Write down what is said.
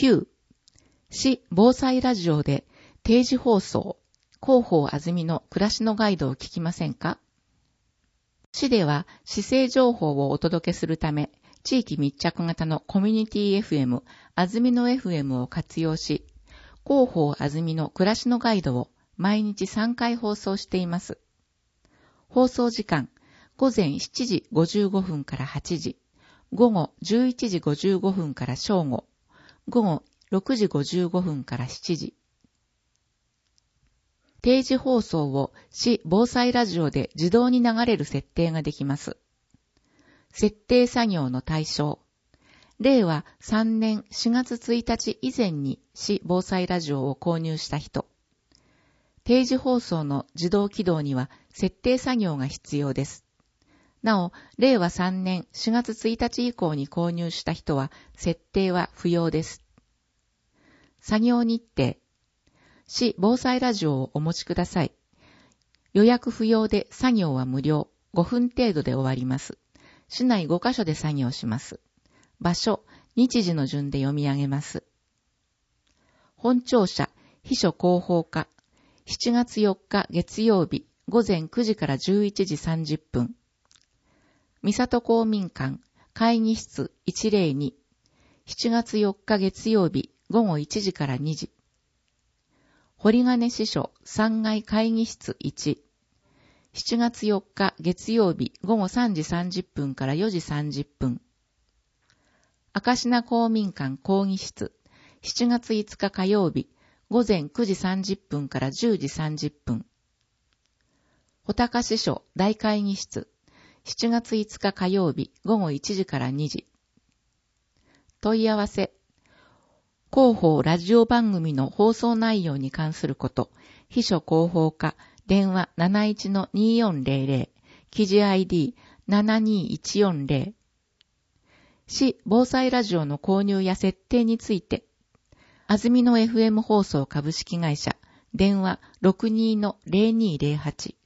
9、市防災ラジオで定時放送、広報あずみの暮らしのガイドを聞きませんか？市では市政情報をお届けするため、地域密着型のコミュニティ FM、あずみの FM を活用し、広報あずみの暮らしのガイドを毎日3回放送しています。放送時間、午前7時55分から8時、午後11時55分から正午、午後6時55分から7時。定時放送を市防災ラジオで自動に流れる設定ができます。設定作業の対象。令和3年4月1日以前に市防災ラジオを購入した人。定時放送の自動起動には設定作業が必要です。なお、令和3年4月1日以降に購入した人は設定は不要です。作業日程。市防災ラジオをお持ちください。予約不要で作業は無料。5分程度で終わります。市内5カ所で作業します。場所、日時の順で読み上げます。本庁舎、秘書広報課。7月4日月曜日、午前9時から11時30分。三郷公民館、会議室102。7月4日月曜日、午後1時から2時。堀金支所3階会議室1。7月4日月曜日午後3時30分から4時30分。明科公民館講義室。7月5日火曜日午前9時30分から10時30分。穂高支所大会議室。7月5日火曜日午後1時から2時。問い合わせ。広報ラジオ番組の放送内容に関すること、秘書広報課、電話 71-2400、記事 ID72140。市防災ラジオの購入や設定について、あずみの FM 放送株式会社、電話 62-0208。